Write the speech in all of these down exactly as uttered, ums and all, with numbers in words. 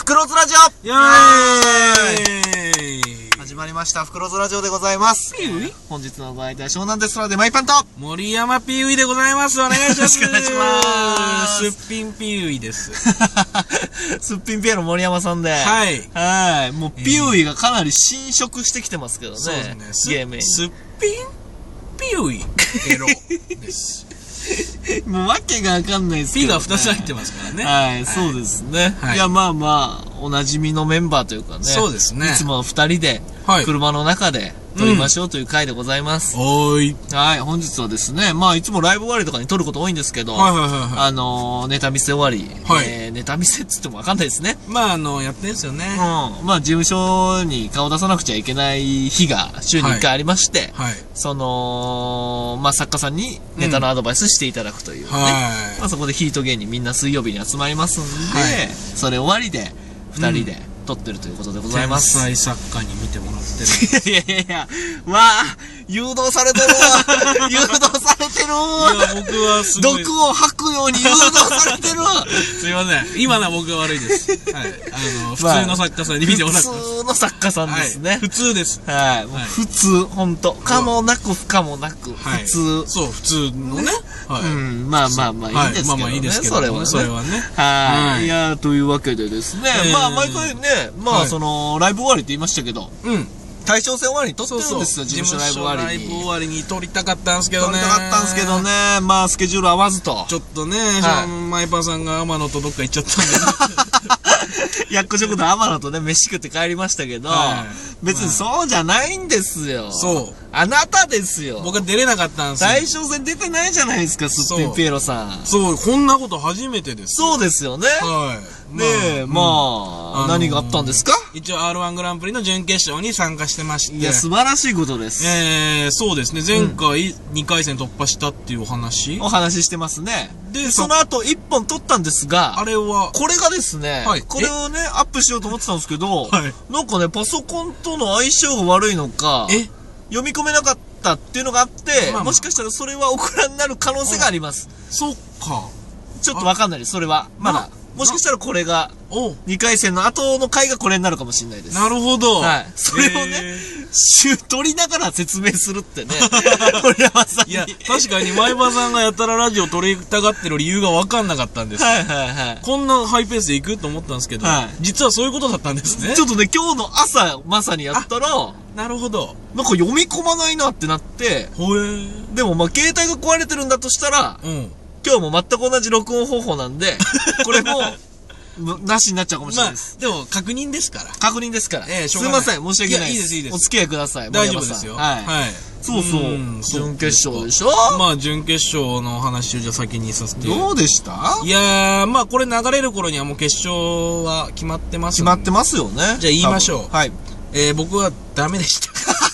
クローズラジオイェーイ始まりました、フクローズラジオでございます。 ピウイ本日のご相手は湘南デストラでマイパンと森山ピウイでございます。お願いします。 よろしくお願いします。 すっぴんピウイです。 すっぴんピエロ森山さんで。 はい。 はい。もうピウイがかなり侵食してきてますけどね。 そうですね。 ゲームに。 すっぴんピウイエロです。 もうわけがわかんないですけど、ね。 ピがふたつ入ってますからね。 はい、はい、そうですね。はい、いや、まあまあ、おなじみのメンバーというかね。 そうですね。 いつも二人で、車の中で撮りましょうという回でございます。 うん、おーい。 はい、本日はですね、まあ、いつもライブ終わりとかに撮ること多いんですけど、 はいはいはい、はい。 あのー、ネタ見せ終わり、 はい、 えー、ネタ見せっつってもわかんないですね。 まあ、あの、やってんすよね。 うん。まあ、事務所に顔出さなくちゃいけない日が週にいっかいありまして、はい。はい、その、まあ、作家さんにネタのアドバイスしていただくというね。うん、はい。まあ、そこでヒート芸人みんな水曜日に集まりますんで、はい、それ終わりで、二人で、うん撮ってるということでございます。 天才作家に見てもらってる。いやいやいや、わあ、誘導されてるわ。誘導されてるわ。 いや、僕はすごい。 毒を吐くように誘導されてるわ。 すいません。今のは僕が悪いです。はい。あの、普通の作家さんに見てもらってます。 普通の作家さんですね。 はい、普通です。 はい。もう普通、ほんと。かもなく不可もなく、普通。 そう、普通のね。 はい。うん、まあまあまあいいですけどね。まあまあいいですけど。それはね。それはね。はい。いや、というわけでですね。まあ、毎回ね、まあ、その、ライブ終わりって言いましたけど。うん。大将戦終わりに撮ってるんですよ、事務所ライブ終わりに。 事務所ライブ終わりに撮りたかったんですけどね。 撮りたかったんですけどね。まあ、スケジュール合わずと。 ちょっとね、はい、マイパンさんが天野とどっか行っちゃったんで。 やっこ食堂天野とね、飯食って帰りましたけど、はい、別にそうじゃないんですよ。そう。あなたですよ。 僕は出れなかったんですよ。 大将戦出てないじゃないですか、すっぴんピエロさん。 そう、こんなこと初めてです。 そうですよね。はい。で、まあ、何があったんですか？ 一応 アールワン グランプリの準決勝に参加してまして。 いや、素晴らしいことです。 えー、そうですね。前回にかい戦突破したっていうお話。 お話してますね。で、その後いっぽん取ったんですが、 あれは、 これがですね、はい、これをね、アップしようと思ってたんですけど、はい、なんかね、パソコンとの相性が悪いのか、え読み込めなかったっていうのがあって、まあまあ、もしかしたらそれはオクラになる可能性があります。 そっか。 ちょっとわかんないです、それは。まだ。もしかしたらこれが、にかい戦の後の回がこれになるかもしれないです。 なるほど。 はい。それをね、週取りながら説明するってね。森山さんに。 いや、確かに前場さんがやたらラジオ取りたがってる理由がわかんなかったんです。はいはいはい。こんなハイペースで行くと思ったんですけど、はい、実はそういうことだったんですね。 ちょっとね、今日の朝まさにやったら、 なるほど。 なんか読み込まないなってなって、ほえー。でもまあ携帯が壊れてるんだとしたら、うん。今日も全く同じ録音方法なんで、これも、なしになっちゃうかもしれないです。 まあ、でも、確認ですから。 確認ですから。ええ、すいません、申し訳ないです。いや、いいです、いいです。お付き合いください。 大丈夫ですよ。はい。はい。 そうそう。準決勝でしょ？ まあ、準決勝の話をじゃあ先にさせて。 どうでした？ いやー、まあ、これ流れる頃にはもう決勝は決まってます。 決まってますよね。 じゃあ言いましょう。はい。えー、僕はダメでした。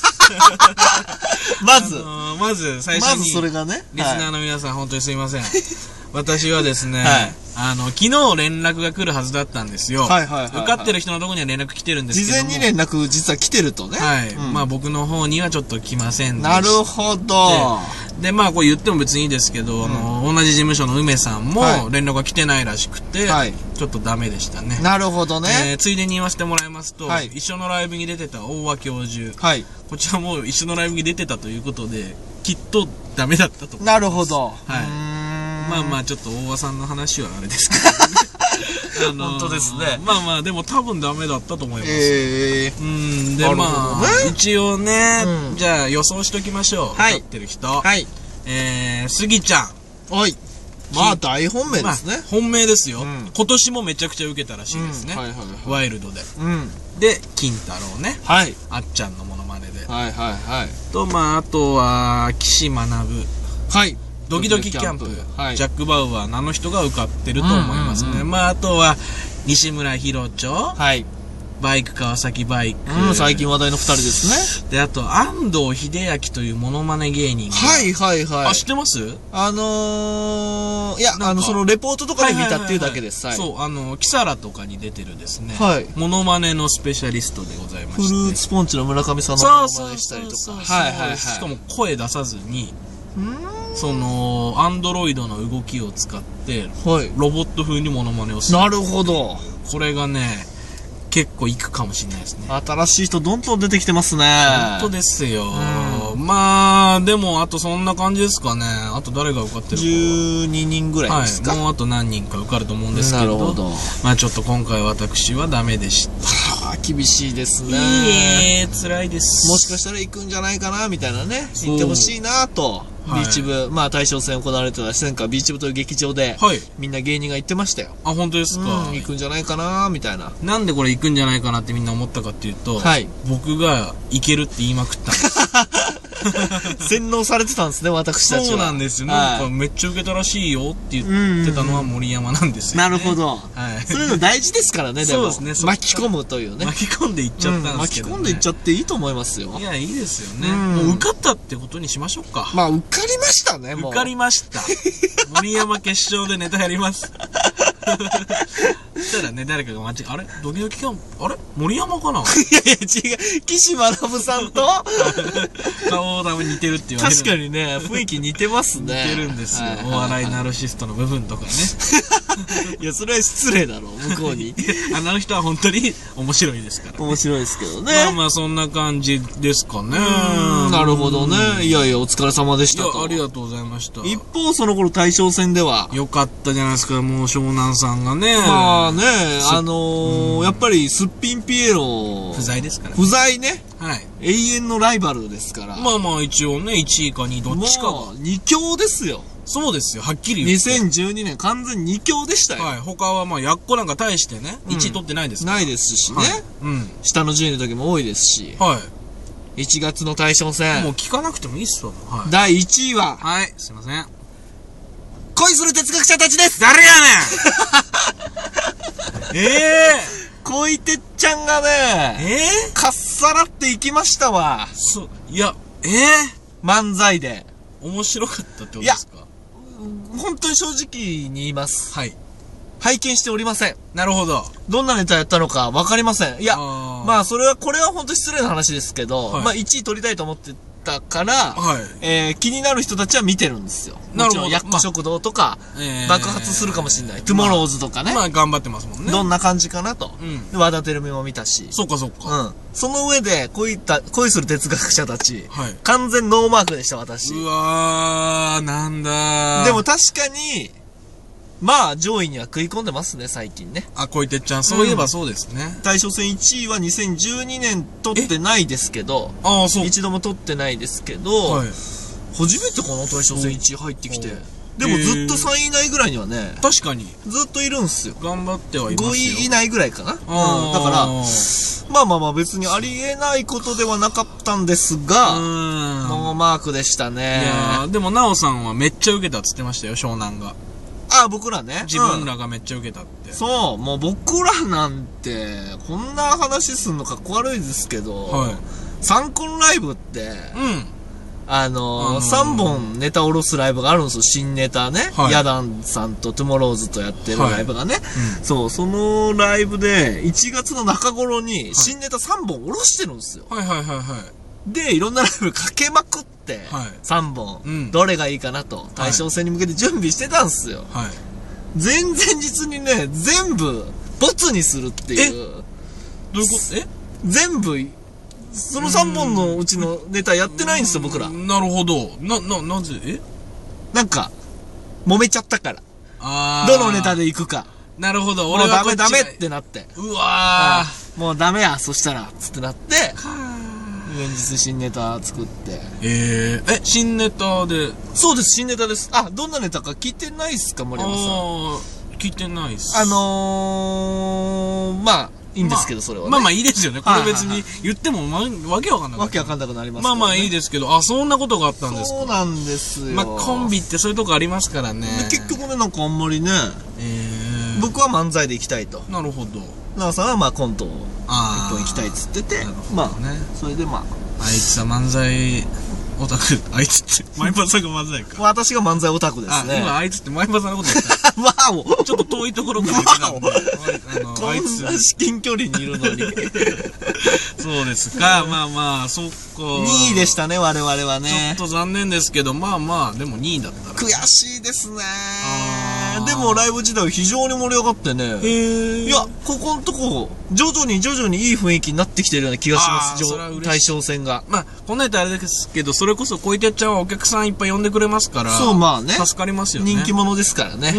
まず、 まず最初に、 まずそれがね、 リスナーの皆さん本当にすいません。私はですね、はい、あの、昨日連絡が来るはずだったんですよ。はいはいはい、はい。受かってる人のとこには連絡来てるんですけども。 事前に連絡実は来てるとね。 はい。うん、まあ僕の方にはちょっと来ませんでした。 なるほど。 で、まあこれ言っても別にいいですけど、うん、あの、同じ事務所の梅さんも連絡が来てないらしくて、はい、ちょっとダメでしたね。 なるほどね。 えー、ついでに言わせてもらいますと、はい、一緒のライブに出てた大和教授。はい。こちらも一緒のライブに出てたということで、きっとダメだったと思います。 なるほど。 はい。まあまあちょっと大和さんの話はあれですけどね。あのー、 本当ですね。 まあまあでも多分ダメだったと思います。えー、うんでまあ、ね、一応ね、うん、じゃあ予想しときましょう。はい。受かってる人。はい。えー、スギちゃん。はい。 まあ大本命ですね。まあ、 本命ですよ、うん。今年もめちゃくちゃ受けたらしいですね。うん、はいはいはい。ワイルドで。うん。で、金太郎ね。はい。あっちゃんのモノマネで。はいはいはい。とまああとは岸学。はい。ドキドキキャンプ、はい、ジャック・バウアー、あの人が受かってると思いますね。うんうんうん、まあ、あとは、西村ひろちょ、はい、バイク川崎バイク、 うん、最近話題の二人ですね。で、あと、安藤秀明というモノマネ芸人が。 はいはいはい。 あ、知ってます？ あのー、いや、あの、その、レポートとかで見たっていうだけです。 そう、あの、キサラとかに出てるですね。はい。モノマネのスペシャリストでございまして。 フルーツポンチの村上さんのモノマネしたりとか。 そうそうそうそう。はいはいはい。しかも声出さずに、そのアンドロイドの動きを使って、はい、ロボット風にモノマネをする。 なるほど。 これがね、 結構行くかもしれないですね。 新しい人どんどん出てきてますね。 本当ですよ。うん、まあ、でも、あとそんな感じですかね。あと誰が受かってるか。 じゅうににんぐらいですか。 はい、もうあと何人か受かると思うんですけど。なるほど。まあちょっと今回私はダメでした。 はあ、厳しいですね。 いい辛いです。 もしかしたら行くんじゃないかな、みたいなね。行ってほしいなと。ビーチ部、はい、まあ大将戦行われてたし、なんかビーチ部という劇場で、はい、みんな芸人が言ってましたよ。 あ、本当ですか、 うん、行くんじゃないかなみたいな。 なんでこれ行くんじゃないかなってみんな思ったかっていうと、はい、僕が行けるって言いまくったんです。 洗脳されてたんですね、私たちは。 そうなんですよね。はい、めっちゃ受けたらしいよって言ってたのは森山なんですよ、ね。 なるほど。はい、そういうの大事ですからね、でも。 そうですね。 巻き込むというね。 巻き込んでいっちゃったんですけど、ね、 うん、巻き込んでいっちゃっていいと思いますよ。 いや、いいですよね。もう受かったってことにしましょうか。 まあ、受かりましたね、もう。 受かりました。森山決勝でネタやります。そしたらね、誰かが間違え、あれドキドキキャンプ、あれ森山かないやいや、違う。岸学さんと顔多分似てるって言われる。 確かにね、雰囲気似てますね。 似てるんですよ。お笑いナルシストの部分とかね。 いや、それは失礼だろ、向こうに。 あの人は本当に面白いですから。 面白いですけどね。 まあまあ、そんな感じですかね。 なるほどね。いやいや、お疲れ様でしたと。 いや、ありがとうございました。 一方、その頃大将戦では。 よかったじゃないですか、もう湘南さんがね。 まあね、あのー、やっぱりすっぴんピエロ。 不在ですからね。 不在ね。 はい。 永遠のライバルですから。 まあまあ、一応ね、いちいかにいどっちかが。 に強ですよ。 そうですよ、はっきり言って。 にせんじゅうにねん完全にに強でしたよ。 はい。他はまあ、やっこなんか大してね、いちい取ってないですから。 ないですしね。 はい、うん。 下の順位の時も多いですし。 はい。 いちがつの大将戦。 もう聞かなくてもいいっすわ。はい。 だいいちいは。 はい。すいません。 恋する哲学者たちです。 誰やねんええー、恋てっちゃんがね、ええー、かっさらっていきましたわ。 そう、いや、ええー、漫才で。 面白かったってことですか？いや、 本当に正直に言います。 はい。 拝見しておりません。 なるほど。 どんなネタやったのかわかりません。いや、あまあ、それは、これは本当に失礼な話ですけど、はい、まあ、いちい取りたいと思ってたから、はい、えー、気になる人たちは見てるんですよ。なるほど。やっこ食堂とか、まあ、爆発するかもしれない。えー、トゥモローズとかね。 まあ、まあ、頑張ってますもんね。 どんな感じかなと。うん。和田照美も見たし。 そっかそっか。 うん。その上で、こういった、恋する哲学者たち。はい。完全ノーマークでした、私。 うわー、なんだー。 でも確かに、まあ、上位には食い込んでますね、最近ね。 あ、恋てっちゃん、そういえばそうですね。 うん、大将戦いちいはにせんじゅうにねん取ってないですけど、ああ、そう。一度も取ってないですけど、はい、初めてかな、大将戦いちい入ってきて。でもずっとさんい以内ぐらいにはね、 確かに。 ずっといるんすよ。 頑張ってはいますよ。 ごい以内ぐらいかな。うん。だから、まあまあまあ別にありえないことではなかったんですが、ノーマークでしたね。 いやでもなおさんはめっちゃ受けたって言ってましたよ、湘南が。 ああ、僕らね。 自分らがめっちゃ受けたって。 うん、そう、もう僕らなんて、こんな話すんのかっこ悪いですけど、はい。サンコンライブって、うん。あのー、さんぼんネタ下ろすライブがあるんですよ。新ネタね。はい、ヤダンさんとトゥモローズとやってるライブがね。はいうん、そう、そのライブで、いちがつの中頃に新ネタさんぼん下ろしてるんですよ。 はいはいはいはい。 で、いろんなライブかけまくって、はい、さんぼん、うん、どれがいいかなと、大将戦に向けて準備してたんですよ。はい、前々日にね、全部、ボツにするっていう。 えどういうことえ全部、そのさんぼんのうちのネタやってないんですよ、僕ら。 なるほど。な、な、なぜえなんか、揉めちゃったから。あどのネタで行くか。 なるほど。俺はダメダメってなって。 うわー。もうダメや、そしたら、つってなって、現実新ネタ作って。 えー、え、新ネタでそうです、新ネタです。あ、どんなネタか聞いてないっすか、森山さん。あ聞いてないっす。 あのー、まあ、いいんですけど、それはね。 まあまあいいですよね。これ別に言っても、ま、わけわかんなくなる。 わけわかんなくなりますまあまあいいですけど、あ、そんなことがあったんですか。 そうなんですよ。 まあコンビってそういうとこありますからね。 結局ね、なんかあんまりね、えー、僕は漫才で行きたいと。 なるほど。 奈緒さんはまあコントを一本行きたいっつってて、まあね、それでまあ。 あいつは漫才オタク、あいつって、前場さんが漫才か。 私が漫才オタクですね。 あ、今あいつって前場さんのこと言った。わおちょっと遠いところから言ってたんで。 あの、こんな至近距離にいるのに。 そうですか。まあまあ、そっか。 にいでしたね、我々はね。 ちょっと残念ですけど、まあまあ、でもにいだったら。 悔しいですね。 でもライブ自体は非常に盛り上がってね。へいや、ここのとこ、徐々に徐々にいい雰囲気になってきてるような気がします、大将戦が。 まあ、こんなん言ったらあれですけど、それこそ小池ちゃんはお客さんいっぱい呼んでくれますから。 そう、まあね。 助かりますよね。 人気者ですからね。 うん。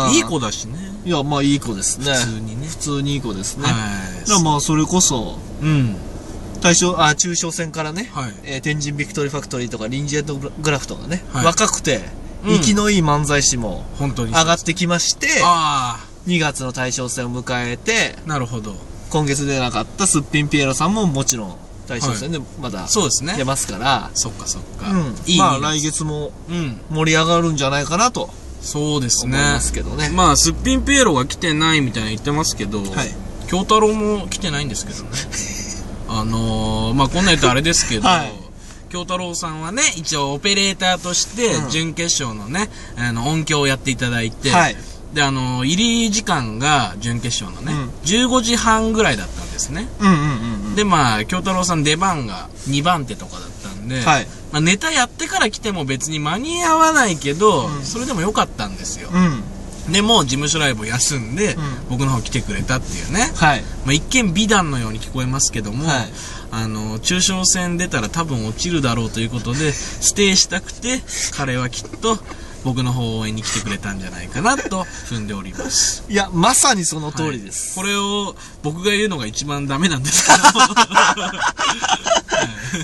いい子だしね。 いや、まあいい子ですね。 普通にね。 普通にいい子ですね。はい。だからまあ、それこそ、うん。大将、あ、中小戦からね、はい、えー、天神ビクトリーファクトリーとか、リンジェットグラフとかね、はい、若くて、生きのいい漫才師も、本当に上がってきまして、にがつの大将戦を迎えて、 なるほど。 今月出なかったすっぴんピエロさんももちろん、大将戦でまだ、そうですね。出ますから、 そっかそっか。 うん。いい。まあ来月も、盛り上がるんじゃないかなと。 そうですね。 思いますけどね。 まあ、すっぴんピエロが来てないみたいな言ってますけど、はい。京太郎も来てないんですけどね。あのー、まあ、こんなん言うとあれですけど、はい、京太郎さんはね、一応オペレーターとして、準決勝のね、うん、あの、音響をやっていただいて、はい、で、あのー、入り時間が準決勝のね、うん、じゅうごじはんぐらいだったんですね。うんうんうんうん、で、まあ、京太郎さん出番がにばん手とかだったんで、はい、まあ、ネタやってから来ても別に間に合わないけど、うん、それでもよかったんですよ。うんでも、事務所ライブを休んで、うん、僕の方来てくれたっていうね。はい。まあ、一見美談のように聞こえますけども、はい、あの、中小戦出たら多分落ちるだろうということで、ステイしたくて、彼はきっと、僕の方応援に来てくれたんじゃないかなと踏んでおります。 いや、まさにその通りです。 はい、これを僕が言うのが一番ダメなんですけど。はい、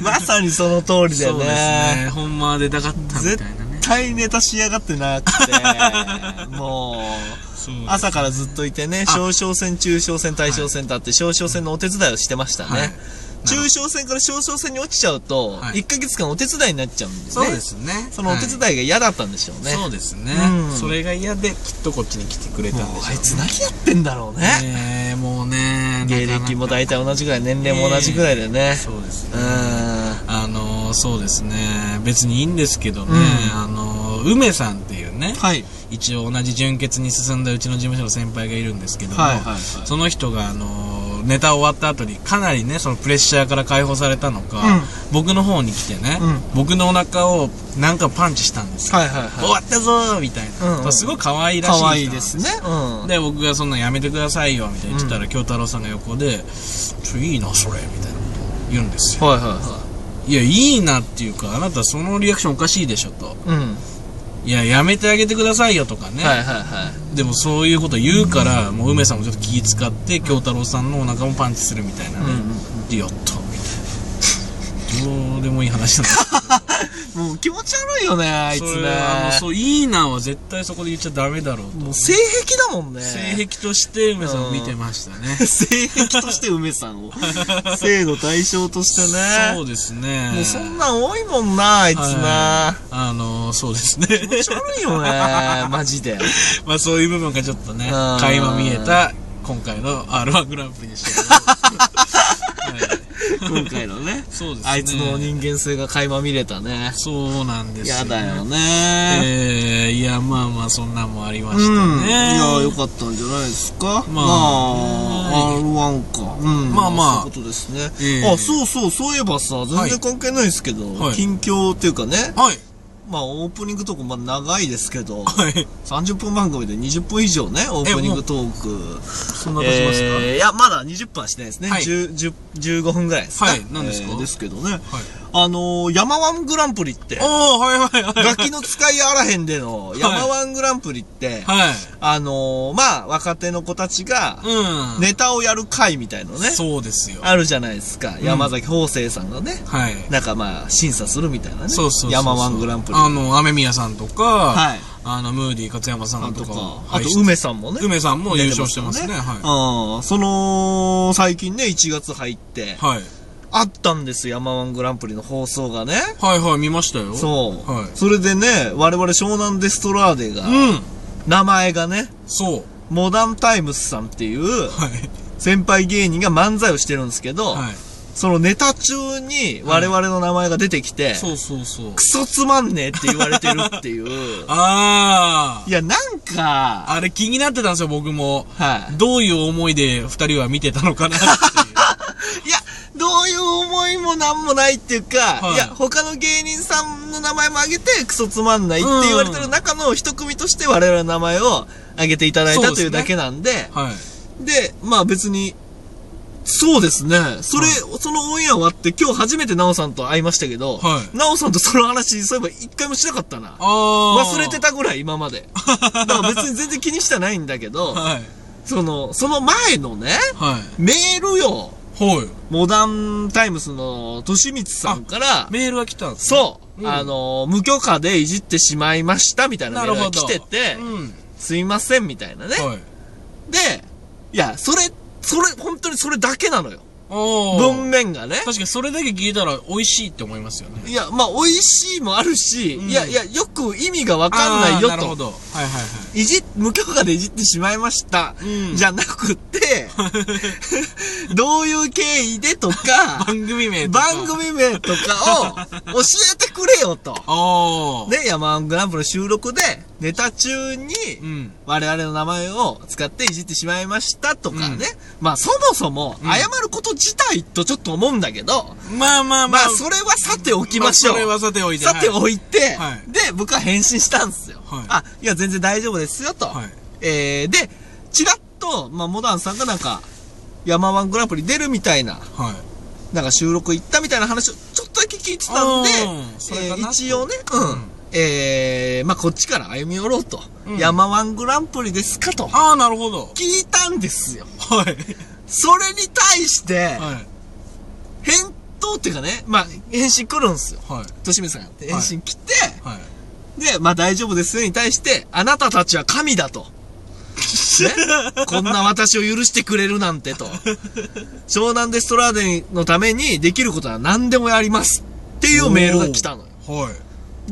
まさにその通りだよね。そうですね。ほんまは出たかったみたいなね。 絶対ネタしやがってなくて、もう、朝からずっといてね、小小戦、中小戦、大小戦とあって、小小戦のお手伝いをしてましたね。はい、中小戦から小小戦に落ちちゃうと、はい、いっかげつかんお手伝いになっちゃうんですね。 そうですね。 そのお手伝いが嫌だったんでしょうね。 そうですね。うん、それが嫌で、きっとこっちに来てくれたんでしょうね。 あいつ何やってんだろうね。 えー、もうね、 芸歴も大体同じぐらい、年齢も同じぐらいでね。 そうですね。あの、そうですね。別にいいんですけどね、うん、あの、梅さんっていうね、はい、一応同じ準決に進んだうちの事務所の先輩がいるんですけども、はいはいはい、その人があのネタ終わった後にかなりねそのプレッシャーから解放されたのか、うん、僕の方に来てね、うん、僕のお腹をなんかパンチしたんですよ、はいはいはい、終わったぞーみたいな、うんうん、すごい可愛いらしい人なんですよ。可愛いですね、うん、で僕がそんなんやめてくださいよみたいな言ってたら、うん、京太郎さんが横でちょいいなそれみたいなことを言うんですよ。はいはいはい。いやいいなっていうかあなたそのリアクションおかしいでしょと、うん、いややめてあげてくださいよとかね、はいはいはい、でもそういうこと言うから、うん、もう梅さんもちょっと気使って京太郎さんのお腹もパンチするみたいなね、うんうん、でやったみたいなどうでもいい話なんですけどもう気持ち悪いよねあいつね。 あのそういいなは絶対そこで言っちゃダメだろうと。 もう性癖だもんね。 性癖として梅さんを見てましたね、 うん、性癖として梅さんを性の対象としてね。 そうですね。 もうそんなん多いもんなあいつな、はい、 あのそうですね気持ち悪いよねマジでまあそういう部分がちょっとね垣間見えた今回の アールワン グランプリでしたけどはい今回のねそうですね、あいつの人間性が垣間見れたね。 そうなんですよ、ね、 やだよね。 えー、いやまあまあそんなんもありましたね、うん、いや良かったんじゃないですか。まあ、まあ、アールワン か、うん、まあまあそういうことですね、えー、あそうそうそういえばさ全然関係ないですけど、はい、近況っていうかね、はい、まあオープニングトークまあ長いですけど、はい、さんじゅっぷん番組でにじゅっぷん以上ねオープニングトークそんな経ちますか。 えー、いやまだにじゅっぷんはしてないですね、はい、じゅう、じゅう、じゅうごふんぐらいですか。 はい何ですか、えー、 ですけどね、はい、あのー、ヤマワングランプリって、 おー、はいはいはい。 ガキの使いあらへんでの、ヤマワングランプリって、はい、あのー、まあ、若手の子たちが、ネタをやる会みたいのね。 そうですよ。 あるじゃないですか。うん、山崎邦生さんがね、はい。なんかまあ、審査するみたいなね。そうそうそうそう。ヤマワングランプリ。 あの、雨宮さんとか、はい。あの、ムーディー勝山さんとか。 あと、梅さんもね。 梅さんも優勝してますね。はい。 ああ、その、最近ね、いちがつ入って、はい。あったんですよ、ヤマワングランプリの放送がね。 はいはい、見ましたよ。 そう。はい。それでね、我々湘南デストラーデが、うん。名前がね、そう。モダンタイムスさんっていう、はい。先輩芸人が漫才をしてるんですけど、はい。そのネタ中に我々の名前が出てきて、はい、そうそうそう。クソつまんねえって言われてるっていう。ああ。いや、なんか、 あれ気になってたんですよ、僕も。はい。どういう思いで二人は見てたのかなっていう。 いや、 どういう思いもなんもないっていうか、はい、いや、他の芸人さんの名前も挙げてクソつまんないって言われてる中の一組として我々の名前を挙げていただいたというだけなんで、で、はい、で、まあ別に、そうですね。それ、はい、そのオンエア終わって今日初めてナオさんと会いましたけど、はい、ナオさんとその話、そういえば一回もしなかったな。忘れてたぐらい、今まで。だから別に全然気にしてないんだけど、はい、その、その前のね、はい、メールよ。はい、モダンタイムスのとしみつさんから、 メールが来たんですね。 そう、うん、あの、無許可でいじってしまいましたみたいなメールが来てて、うん、すいませんみたいなね。はい、で、いや、それ、それ、本当にそれだけなのよ。文面がね。 確かにそれだけ聞いたら美味しいって思いますよね。 いや、まあ美味しいもあるし、うん、いやいや、よく意味がわかんないよと。なるほど。はいはいはい。いじ、無許可でいじってしまいました。うん、じゃなくて、どういう経緯でとか、 番組名とか。 番組名とかを教えてくれよと。ね、ヤマングランプリの収録で、ネタ中に、我々の名前を使っていじってしまいましたとかね。うん、まあそもそも、謝ること自体とちょっと思うんだけど、 うん、まあまあまあ。 まあそれはさておきましょう。 まあ、それはさておいて。 さておいて、はい、で、僕は返信したんですよ。はい、あ、いや全然大丈夫ですよと。はい、えー、で、ちらっと、まあモダンさんがなんか、ヤマワングランプリ出るみたいな、はい、なんか収録行ったみたいな話をちょっとだけ聞いてたんで、えー、一応ね、うん。うんえー、まあ、こっちから歩み寄ろうと。うん、ヤマワングランプリですかと。 ああ、なるほど。 聞いたんですよ。はい。それに対して、はい、返答っていうかね、まあ、返信来るんですよ。はい。としみさんが返信来て、はい、で、まあ大丈夫ですよに対して、あなたたちは神だと。ね、こんな私を許してくれるなんてと。湘南デストラーデのためにできることは何でもやります。っていうメールが来たのよ。はい。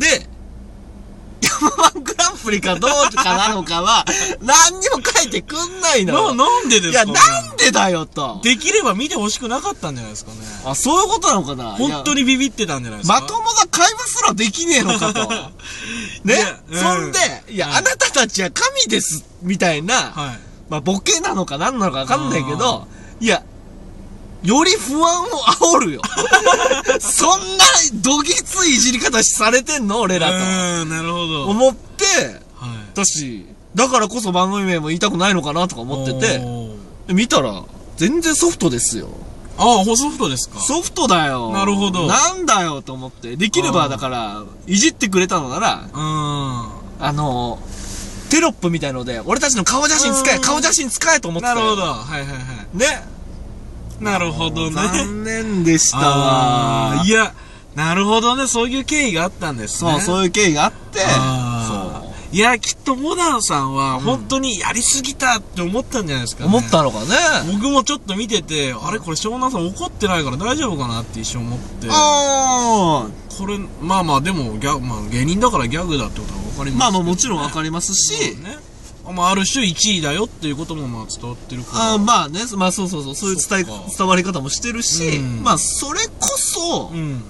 で、ヤマワングランプリかどうかなのかは、何にも書いてくんないの。 な、なんでですかね。 いや、なんでだよと。 できれば見てほしくなかったんじゃないですかね。 あ、そういうことなのかな。 本当にビビってたんじゃないですか。 まともな会話すらできねえのかと。ね、うん、そんで、いや、はい、あなたたちは神です、みたいな、はい、まあ、ボケなのか何なのかわかんないけど、いや、より不安を煽るよ。そんな、どぎついいじり方されてんの俺らと。 うん、なるほど。 思って、はい、私、だからこそ番組名も言いたくないのかなとか思ってて、見たら、全然ソフトですよ。 ああ、ソフトですか。 ソフトだよ。 なるほど。 なんだよと思って。できれば、だから、いじってくれたのなら、うん。あの、テロップみたいので、俺たちの顔写真使え、顔写真使えと思ってたよ。 なるほど。はいはいはい。 ね。 なるほどね。 残念でしたわ。 いや、なるほどね。そういう経緯があったんですね。 そう、そういう経緯があって。 そう。いや、きっとモダンさんは本当にやりすぎたって思ったんじゃないですかね。 思ったのかね。 僕もちょっと見てて、あれこれ湘南さん怒ってないから大丈夫かなって一瞬思って。 ああ。 これ、まあまあでも、ギャまあ芸人だからギャグだってことは分かります、ね。 まあまあもちろん分かりますし。 ね。まあ、ある種いちいだよっていうこともまあ伝わってるから。 あまあね、まあそうそうそう、そういう伝え、伝わり方もしてるし、うん、まあそれこそ、うん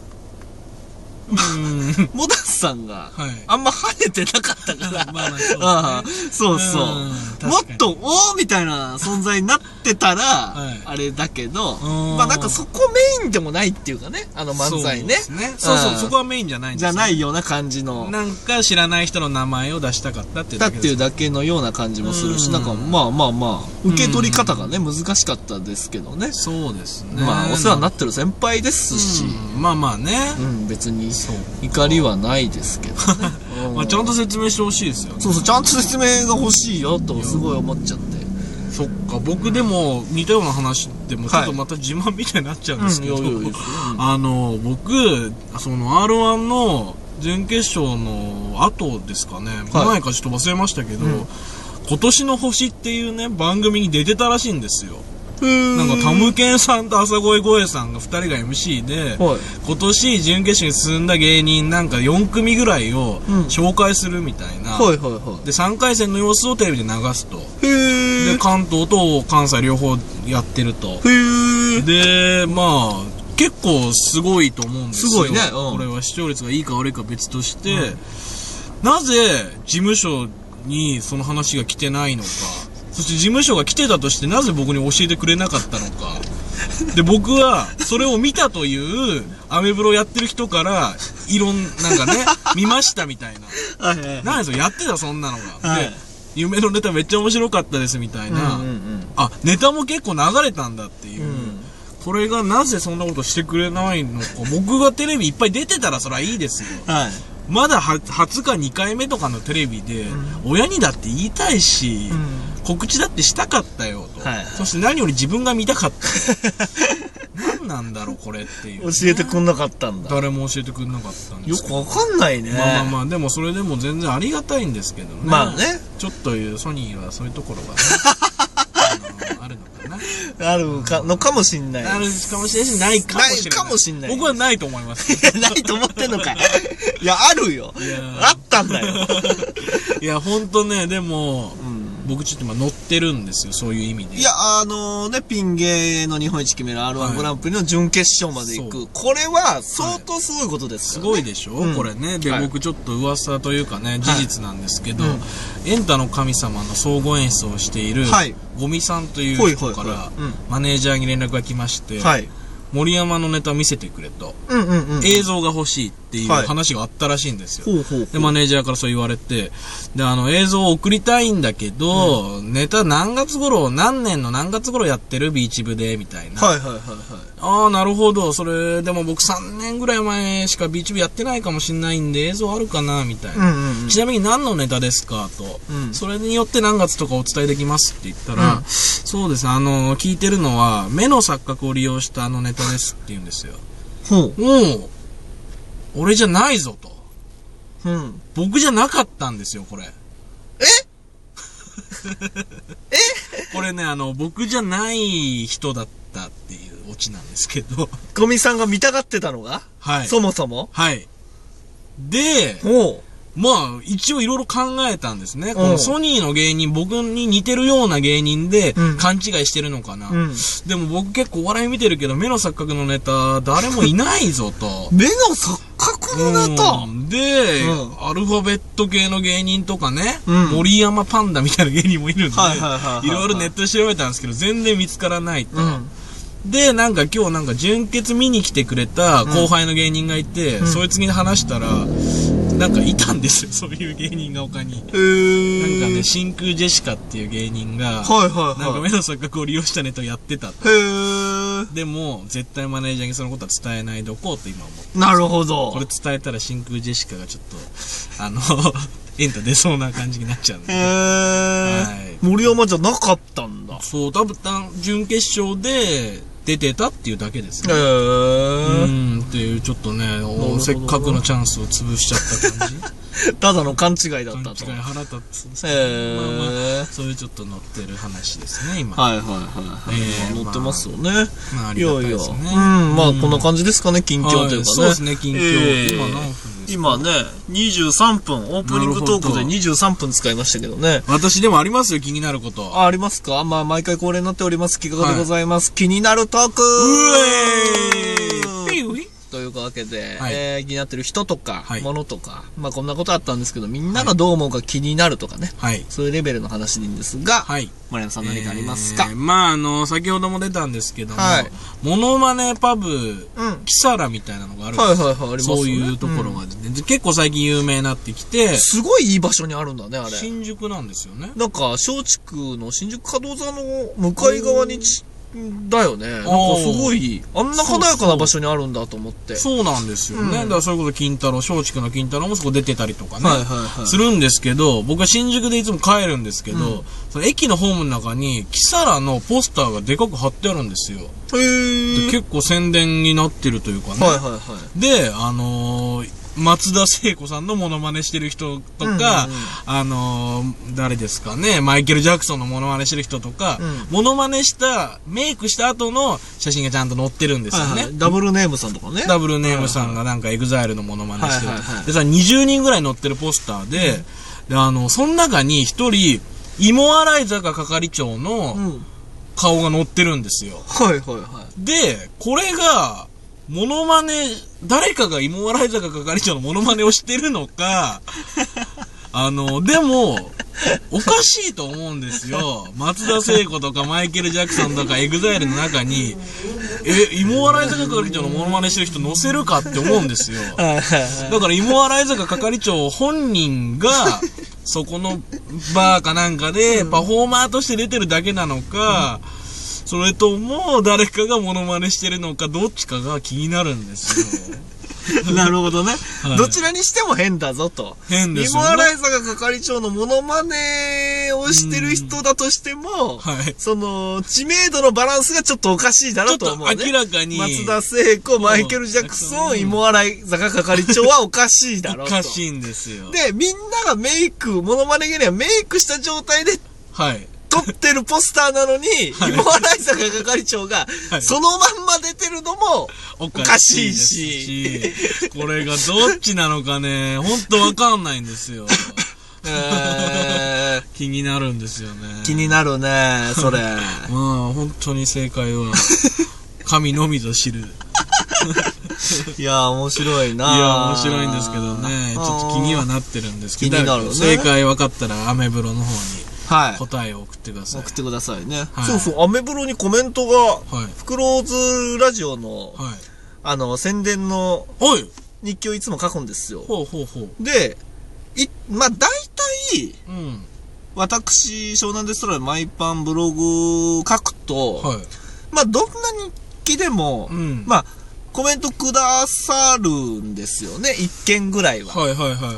モダンさんが、あんま跳ねてなかったから、まあそうそう。もっと、おーみたいな存在になってたら、あれだけど、まあなんかそこメインでもないっていうかね、あの漫才ね。 そうそう、そこはメインじゃないんですじゃないような感じの。 なんか知らない人の名前を出したかったっていうだけ。だっていうだけのような感じもするし、なんかまあまあまあ、受け取り方がね、難しかったですけどね。 そうですね。 まあお世話になってる先輩ですし。 まあまあね。 うん、別に怒りはないですけどね。 まあちゃんと説明してほしいですよね。 そうそう、ちゃんと説明が欲しいよとすごい思っちゃって。 そっか、僕でも似たような話でもちょっとまた自慢みたいになっちゃうんですけど、あの、僕、その アールワン の準決勝の後ですかね、前かちょっと忘れましたけど、今年の星っていうね、番組に出てたらしいんですよ。なんかタムケンさんと朝声声さんがふたりが エムシー で、はい、今年準決勝に進んだ芸人なんかよんくみぐらいを紹介するみたいな、うんはいはいはい、でさんかい戦の様子をテレビで流すと、へで関東と関西両方やってると、へでまあ結構すごいと思うんですよ。 すごいね、 うん、これは視聴率がいいか悪いか別として、うん、なぜ事務所にその話が来てないのか、そして事務所が来てたとしてなぜ僕に教えてくれなかったのかで、僕は、それを見たという、アメブロやってる人から、いろん、なんかね、見ましたみたいな。はいはいはい、なんですよ、やってた、そんなのが。はい、で、夢のネタめっちゃ面白かったですみたいな、うんうんうん、あ、ネタも結構流れたんだっていう。うん、これがなぜそんなことしてくれないのか。僕がテレビいっぱい出てたらそりゃいいですよ。はい、まだ初かにかいめとかのテレビで、うん、親にだって言いたいし、うん、告知だってしたかったよと、はいはい、そして何より自分が見たかった何なんだろうこれっていう、ね、 教えてくんなかったんだ。 誰も教えてくんなかったんですよくわかんないね。 まあまあまあ、でもそれでも全然ありがたいんですけどね。 まあね、 ちょっというソニーはそういうところが、ね、あ, あるのかな。 あるかのかもしんない。 あるかもしれないし、ないかもしれない。 ないかもしんない。 僕はないと思います。 ないと思ってんのかい。いや、あるよ。いやあったんだよ。 いや、ほんとね、でも、うん、僕ちょっと今乗ってるんですよ、そういう意味で。 いや、あのー、ね、ピン芸の日本一決める アールワン グランプリの準決勝まで行く。はい、これは相当すごいことですからね。 すごいでしょ、うん、これね。で、はい、僕ちょっと噂というかね、事実なんですけど、はい、うん、エンタの神様の総合演出をしている、はい、ゴミさんという人から、マネージャーに連絡が来まして、はい、森山のネタ見せてくれと、うんうんうん、映像が欲しいっていう話があったらしいんですよ。はい、で、マネージャーからそう言われて、で、あの、映像を送りたいんだけど、うん、ネタ何月頃、何年の何月頃やってるビーチ部で、みたいな。はいはいはいはい。ああ、なるほど。それ、でも僕さんねんぐらい前しかビーチ部やってないかもしんないんで、映像あるかな、みたいな、うんうんうん。ちなみに何のネタですかと、うん。それによって何月とかお伝えできますって言ったら、うん、そうです。あの、聞いてるのは、目の錯覚を利用したあのネタですって言うんですよ。ほう。もう、俺じゃないぞと。うん。僕じゃなかったんですよ、これ。 ええこれね、あの、僕じゃない人だったっていうオチなんですけど。 ゴミさんが見たがってたのがはい。そもそもはい。で、おう。まあ、一応いろいろ考えたんですね。このソニーの芸人、僕に似てるような芸人で勘違いしてるのかな。うん、でも僕結構お笑い見てるけど、目の錯覚のネタ、誰もいないぞと。 目の錯覚のネタ、 うん、で、うん、アルファベット系の芸人とかね、うん、森山パンダみたいな芸人もいるんで、いろいろネットで調べたんですけど、全然見つからないと。うん、で、なんか今日なんか純潔見に来てくれた後輩の芸人がいて、うん、そいつに話したら、なんかいたんですよ、そういう芸人が他に。へー。なんかね、真空ジェシカっていう芸人が、はいはいはい。なんか目の錯覚を利用したネタをやってたと。へー。でも、絶対マネージャーにそのことは伝えないどこうと今思って。 なるほど。 これ伝えたら真空ジェシカがちょっと、あの、エンタ出そうな感じになっちゃうんで。へー。はい。森山じゃなかったんだ。 そう、多分、準決勝で、出てたっていうだけですね。へー。うん、っていう、ちょっとね、せっかくのチャンスを潰しちゃった感じ。 ただの勘違いだったと。 勘違い腹立つんですけど、えー、まあまあ、そういうちょっと乗ってる話ですね、今。 はいはいはい。えー、乗ってますよね。まあ、ありがたいですね。いやいや、うん、まあ、こんな感じですかね、近況というかね。はい、 そうですね、近況。えー、今何分ですか？ 今ね、にじゅうさんぷん、オープニングトークでにじゅうさんぷん使いましたけどね。 私でもありますよ、気になること。 あ、ありますか？まあ、毎回恒例になっております、企画でございます。はい、気になるトークうえーというわけで、はい、えー、気になってる人とか、はい、物とか、まあこんなことあったんですけど、みんながどう思うか気になるとかね、はい、そういうレベルの話でいいんですが、はい、丸山さん何かありますか？ えー、まああの、先ほども出たんですけども、はい、モノマネパブ、うん、キサラみたいなのがあるんですよ。はいはいはい、ありますね。そういうところが、ね、うん、結構最近有名になってきて、 すごいいい場所にあるんだね、あれ。 新宿なんですよね。 なんか、松竹の新宿可動座の向かい側にち、だよね。なんかすごい、あんな華やかな場所にあるんだと思って。 そうなんですよね。うん、だからそれこそ金太郎、松竹の金太郎もそこ出てたりとかね、はいはいはい、するんですけど、僕は新宿でいつも帰るんですけど、うん、その駅のホームの中に、キサラのポスターがでかく貼ってあるんですよ。へー。で結構宣伝になってるというかね。はいはいはい。で、あのー、松田聖子さんのモノマネしてる人とか、うんうんうん、あのー、誰ですかね、マイケル・ジャクソンのモノマネしてる人とか、うん、モノマネした、メイクした後の写真がちゃんと載ってるんですよね。はいはい、 ダブルネームさんとかね。 ダブルネームさんがなんかエグザイルのモノマネしてる。はいはいはい、でさ、にじゅうにんぐらい載ってるポスターで、うん、であの、その中に一人、芋洗坂係長の顔が載ってるんですよ。 うん、はいはいはい。 で、これが、モノマネ、誰かが芋洗坂係長のモノマネをしてるのか、あの、でも、おかしいと思うんですよ。松田聖子とかマイケル・ジャクソンとかエグザイルの中に、 え、芋洗坂係長のモノマネしてる人乗せるかって思うんですよ。だから芋洗坂係長本人が、そこのバーかなんかでパフォーマーとして出てるだけなのか、うん、それとも誰かがモノマネしてるのか、どっちかが気になるんですよ。 なるほどね、はい。どちらにしても変だぞと。 変ですよね。 芋洗坂係長のモノマネをしてる人だとしても、はい、その、知名度のバランスがちょっとおかしいだろうと思うね。 ちょっと明らかに。 松田聖子、マイケル・ジャクソン、芋洗坂係長はおかしいだろうと。 おかしいんですよ。 で、みんながメイク、モノマネ芸人はメイクした状態で、はい。撮ってるポスターなのに、はい、芋洗坂係長が、はい、そのまんま出てるのも、おかしいし。 これがどっちなのかね、ほんとわかんないんですよ。えー、気になるんですよね。 気になるね、それ。まあ、 本当に正解は、神のみぞ知る。 いや、面白いな。 いや、面白いんですけどね、ちょっと気にはなってるんですけど、気になるね。正解分かったら、アメブロの方に。はい。答えを送ってください。 送ってくださいね。はい、そうそう、アメブロにコメントが、はい、フクロウズラジオの、はい、あの、宣伝の、日記をいつも書くんですよ。 ほうほうほう。 で、い、まあ、大体、うん、私、湘南デストロイマイパンブログ書くと、はい、まあ、どんな日記でも、うん、まあ、コメントくださるんですよね。一件ぐらいは。 はいはいはいはい。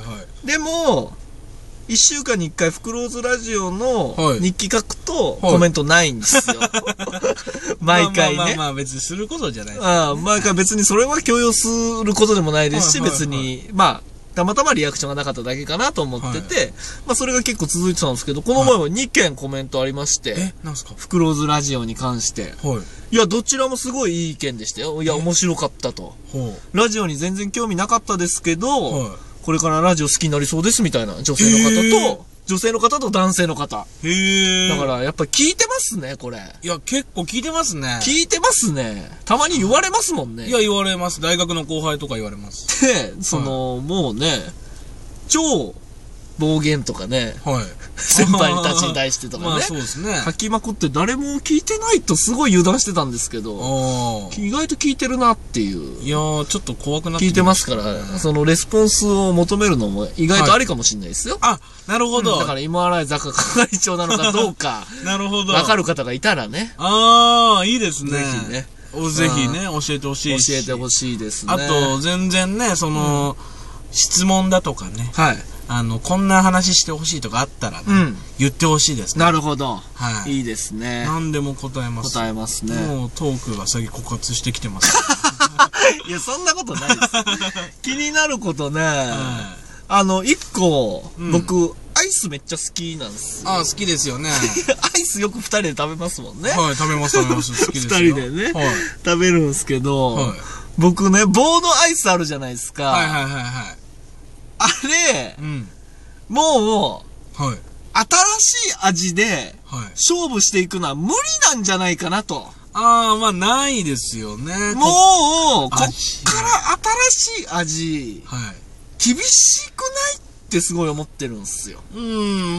でも、一週間に一回、フクロウズラジオの日記書くと、コメントないんですよ。はい、毎回ね。まあまあまあ別にすることじゃないです、 ね。ああ、毎回別にそれは強要することでもないですし、はいはいはい、別に、まあ、たまたまリアクションがなかっただけかなと思ってて、はい、まあそれが結構続いてたんですけど、この前はにけんコメントありまして、はい、 え、なんすか？ フクロウズラジオに関して。はい。いや、どちらもすごいいい意見でしたよ。いや、面白かったと。ラジオに全然興味なかったですけど、はい、これからラジオ好きになりそうですみたいな女性の方と、女性の方と男性の方。へー。だからやっぱ聞いてますね、これ。 いや、結構聞いてますね。 聞いてますね。たまに言われますもんね。 いや、言われます。大学の後輩とか言われます。 で、その、はい、もうね、超暴言とかね。はい。先輩たちに対してとかね。まあそうですね。書きまくって誰も聞いてないとすごい油断してたんですけど、意外と聞いてるなっていう。 いやー、ちょっと怖くなって聞いてますから、そのレスポンスを求めるのも意外とありかもしれないですよ。 はい、あ、なるほど。 うん、だから芋洗坂係長なのかどうか。 なるほど。 わかる方がいたらね。 あー、いいですね。 ぜひね。 ぜひね、教えてほしいし。 教えてほしいですね。 あと、全然ね、その、うん、質問だとかね。はい。あの、こんな話してほしいとかあったらね、うん、言ってほしいですね。なるほど。はい。いいですね。 何でも答えます。 答えますね。 もうトークが先枯渇してきてます。 いや、そんなことないです。気になることね、はい、あの、一個、うん、僕、アイスめっちゃ好きなんですよ。 ああ、好きですよね。 アイスよく二人で食べますもんね。 はい、食べます、食べます。好きですよ。 二人でね、はい、食べるんですけど、はい、僕ね、棒のアイスあるじゃないですか。 はいはいはいはい。 あれ、うん、もう、はい、新しい味で、勝負していくのは無理なんじゃないかなと。 ああ、まあ、ないですよね。 もう、こっから新しい味、はい、厳しくないってすごい思ってるんですよ。 うん、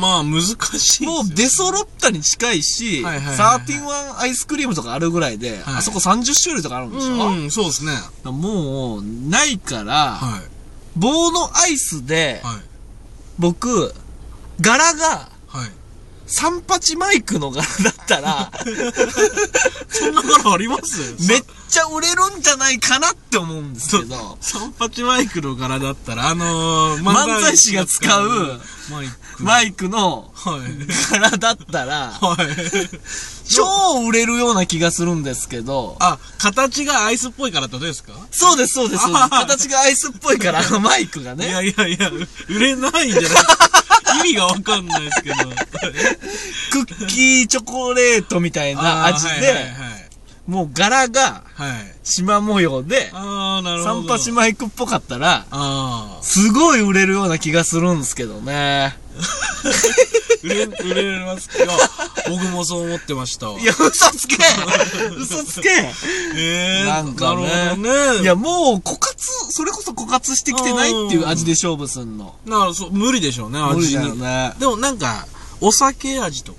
まあ、難しいですよ、ね。 もう出揃ったに近いし、サーティワンアイスクリームとかあるぐらいで、はい、あそこさんじゅっしゅるいとかあるんでしょ？ うん、そうですね。 もう、ないから、はい、棒のアイスで、はい、僕、柄が、はい、三八マイクの柄だったら、 そんな柄あります？ めっちゃ売れるんじゃないかなって思うんですけど。 三八マイクの柄だったら、あのー、 漫才師が使うマイク、マイクの柄だったら、はい、超売れるような気がするんですけど。 あ、形がアイスっぽいからってことですか？ そうです、そうです。形がアイスっぽいから、あのマイクがね。 いやいやいや、売れないんじゃない意味がわかんないですけど。 クッキーチョコレートみたいな味で、もう柄が、縞模様で、三八マイクっぽかったら、すごい売れるような気がするんですけどね。 売れ、売れますけど、僕もそう思ってました。 いや、嘘つけ嘘つけえー、なんかね。なるほどね。いや、もう、枯渇、それこそ枯渇してきてないっていう味で勝負すんの。 なるそう、無理でしょうね、味に。無理だよね。でもなんか、お酒味とかね。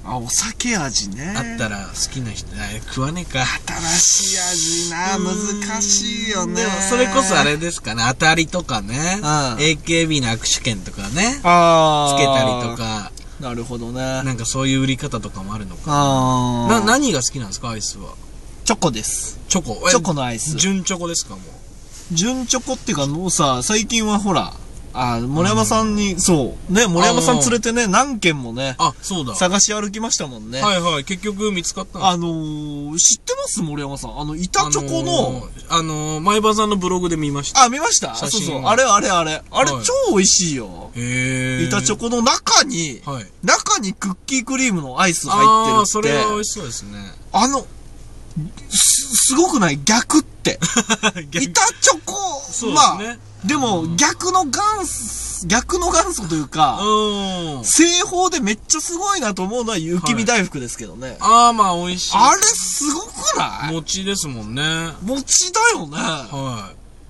あ、お酒味ね。 あったら好きな人、食わねえか。 新しい味な、難しいよね。でもそれこそあれですかね、当たりとかね、うん、エーケービー の握手券とかね、 あつけたりとか。 なるほどね。 なんかそういう売り方とかもあるのかな。な、何が好きなんですか、アイスは。 チョコです。 チョコ。 チョコのアイス。 純チョコですか、もう。純チョコっていうか、もうさ、最近はほら、あ、森山さんに、そう、ね、森山さん連れてね、何軒もね、 あ、そうだ。 探し歩きましたもんね。 はいはい、結局見つかったんですか？ あのー、知ってます森山さん。あの、板チョコの、 あのー、前場さんのブログで見ました。 あ、見ました？そうそう。あれあれあれ。あれ、はい、超美味しいよ。 へー。 板チョコの中に、はい、中にクッキークリームのアイス入ってるって。 あ、それは美味しそうですね。 あの、す、すごくない？逆って。板チョコ、そうですね。まあ、でも、逆の元祖、逆の元祖というか、うん、製法でめっちゃすごいなと思うのは雪見大福ですけどね。はい、 ああ、まあ美味しい。 あれすごくない？ 餅ですもんね。 餅だよね。 はい。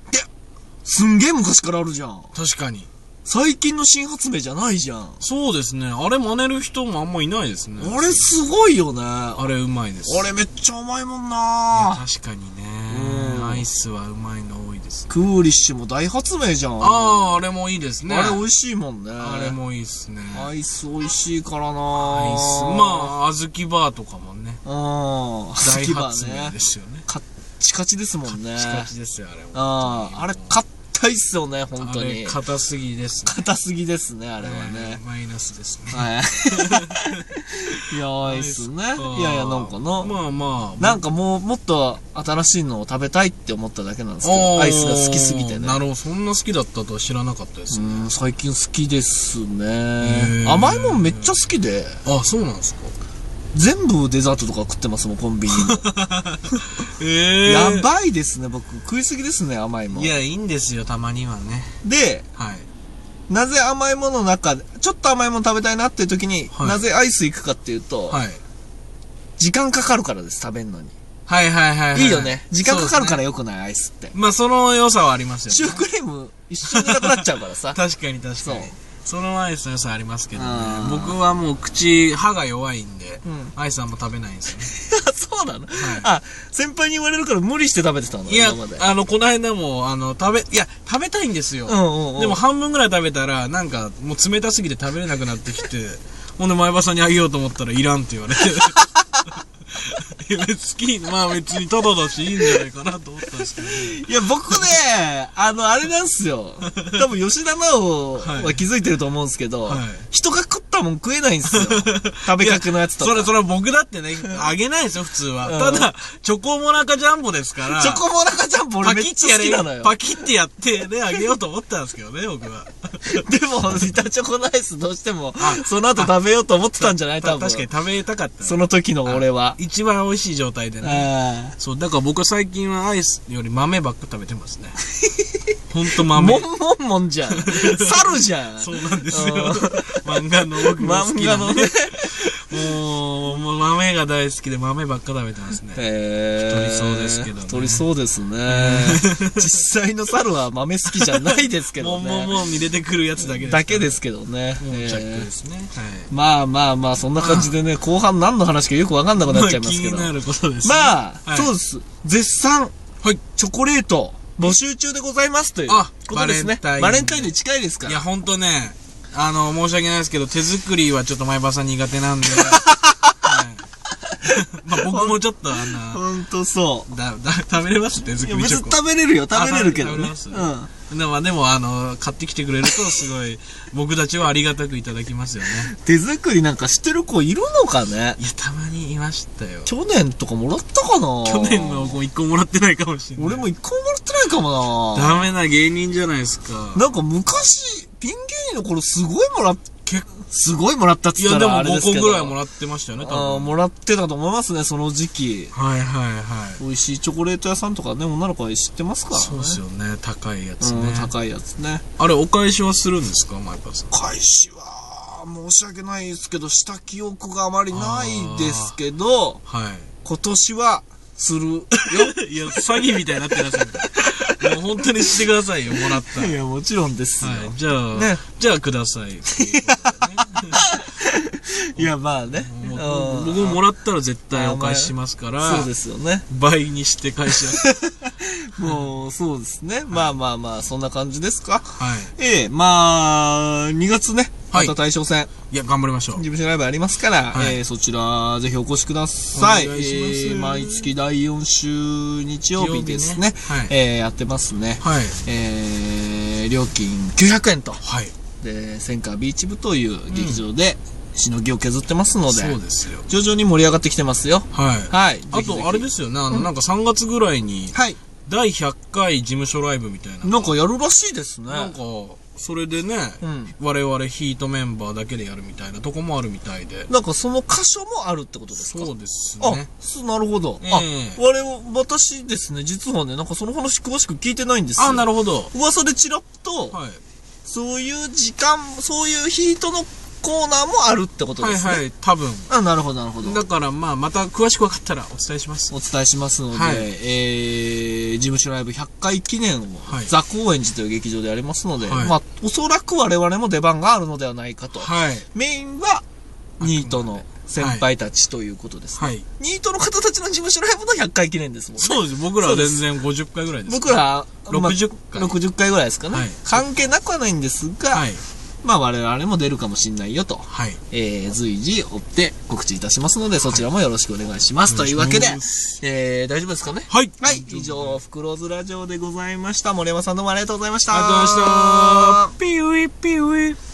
で、すんげえ昔からあるじゃん。 確かに。 最近の新発明じゃないじゃん。 そうですね。あれ真似る人もあんまいないですね。 あれすごいよね。 あれうまいです。 あれめっちゃうまいもんな。 確かにね。アイスはうまいの多いです、ね。 クーリッシュも大発明じゃん。 ああ、あれもいいですね。 あれ美味しいもんね。 あれもいいっすね。 アイス美味しいからな。 アイス。まあ、小豆バーとかもね。 ああ、 大発明ですよね。 カッチカチですもんね。 カッチカチですよ、あれも。 ああ、あれ硬いっすよね、本当に。あれ硬すぎですね。硬すぎですね、あれはね。 マイナスですね。 はい。いや、アイスね。いやいや、なんかな。 まあまあ。 なんかもう、もっと新しいのを食べたいって思っただけなんですけど、アイスが好きすぎてね。 なるほど、そんな好きだったとは知らなかったですね。 うん、最近好きですね。甘いもんめっちゃ好きで。 あ、そうなんですか。 全部デザートとか食ってますもん、コンビニの。えー、やばいですね、僕。食いすぎですね、甘いもん。 いや、いいんですよ、たまにはね。 で、はい。なぜ甘いものの中で、ちょっと甘いもの食べたいなっていう時に、はい、なぜアイス行くかっていうと、はい。時間かかるからです、食べるのに。 はいはいはい、はい。 いいよね。時間かかるから良くない、アイスって。 まあ、その良さはありますよね。 シュークリーム一緒になくなっちゃうからさ。 確かに確かに。そう。そのアイスの良さありますけどね。僕はもう口、歯が弱いんで、うん、アイスあんま食べないんですよね。 そうなの、はい、あ、先輩に言われるから無理して食べてたの？ いや、あの、この間も、あの、食べ、いや、食べたいんですよ。うんうんうん、でも半分ぐらい食べたら、なんか、もう冷たすぎて食べれなくなってきて、ほんで前場さんにあげようと思ったらいらんって言われて。好き、まあ別にタダだしいいんじゃないかなと思ったんですけど、ね、 いや僕ね、あのあれなんすよ、多分吉田直は気づいてると思うんですけど、はい、人が食ったもん食えないんですよ。食べかけのやつとか。 それそれは僕だってね、あげないですよ普通は、うん、ただチョコモナカジャンボですから、 チョコモナカジャンボ俺めっちゃ好きなのよ。 パキってやってねあげようと思ったんですけどね僕は。 でも板チョコのアイスどうしてもその後食べようと思ってたんじゃない？多分確かに食べたかった、 その時の俺は一番美味しい状態でね。そう、だから僕は最近はアイスより豆ばっか食べてますね。ほんと豆。 もんもんもんじゃん。猿じゃん。 そうなんですよ。漫画の僕も好きな、ね、漫画のね。もう、もう豆が大好きで豆ばっか食べてますね。へー。太りそうですけどね。 太りそうですね。実際の猿は豆好きじゃないですけどね。 もうもうもう見れてくるやつだけです、ね。 だけですけどね。 もうチャックですね。はい。 まあまあまあ、そんな感じでね、後半何の話かよくわかんなくなっちゃいますけど。 まあ、気になることですね。 まあ、はい、そうです。絶賛、はい、チョコレート募集中でございますということですね。バレンタインで近いですから。 いや、ほんとね、あの、申し訳ないですけど、手作りはちょっと前場さん苦手なんで。まあ僕もちょっとあんな。 ほんとそう。 だ、だ、食べれます手作りチョコ。 別に食べれるよ、食べれるけどね。 食べれます。うん。でも、でもあの、買ってきてくれるとすごい、僕たちはありがたくいただきますよね。 手作りなんかしてる子いるのかね？ いや、たまにいましたよ。 去年とかもらったかな？ 去年の子一個もらってないかもしれない。 俺も一個もらってないかもな。ダメな芸人じゃないですか。 なんか昔、ピン芸人の頃すごいもらって、すごいもらったって言ったらあれですけど。 いやでもごこぐらいもらってましたよね、多分。 ああ、もらってたと思いますね、その時期。 はいはいはい。 美味しいチョコレート屋さんとかね、女の子は知ってますからね。 そうですよね、高いやつね。 うん、高いやつね。 あれ、お返しはするんですか、前川さん。 お返しは、申し訳ないですけど、した記憶があまりないですけど、はい。今年は、するよ。 いや、詐欺みたいになってください。もう本当にしてくださいよ、もらったら。 いや、もちろんですよ。はい、 じゃあ、ね、じゃあください。いいや、まあね。 僕ももらったら絶対お返ししますから。 そうですよね。 倍にして返します。 もう、そうですね。まあまあまあ、そんな感じですか。はい。ええ、まあ、にがつね、また大将戦。 いや、頑張りましょう。 事務所ライブありますから、えー、そちら、ぜひお越しください。お願いします。えー、毎月だいよん週日曜日ですね。はい。えー、やってますね。はい。えー、料金きゅうひゃくえんと。はい。で、センカービーチ部という劇場で、しのぎを削ってますので、そうですよ。徐々に盛り上がってきてますよ。はい。はい。 あと、あれですよね、あの、なんかさんがつぐらいに、はい。だいひゃっかい事務所ライブみたいな。 なんかやるらしいですね。 なんか、それでね、うん、我々ヒートメンバーだけでやるみたいなとこもあるみたいで。 なんかその箇所もあるってことですか？ そうですね。 あ、なるほど。えー、あ、我々、私ですね、実はね、なんかその話詳しく聞いてないんですよ。 あ、なるほど。 噂でチラッと、はい、そういう時間、そういうヒートのコーナーもあるってことですね。はいはい、 多分。 あ、なるほど、なるほど。 だからまあ、また詳しく分かったらお伝えします。 お伝えしますので、はい、えー、事務所ライブひゃっかい記念を、はい、ザ・高円寺という劇場でやりますので、はい、まあ、おそらく我々も出番があるのではないかと。はい、メインは、ニートの先輩たちということですね。はい、ニートの方たちの事務所ライブのひゃっかい記念ですもんね。 そうです。僕らは全然ごじゅっかいぐらいです。 僕ら、 ろくじゅっかい。 ろくじゅっかいぐらいですかね。はい、関係なくはないんですが、はい、まあ我々も出るかもしんないよと、はい、えー、随時追って告知いたしますので、そちらもよろしくお願いします。はい、というわけで、えー、大丈夫ですかね？はい。はい。以上、フクローズラジオでございました。森山さんどうもありがとうございました。 ありがとうございました。ピーウィピーウィ。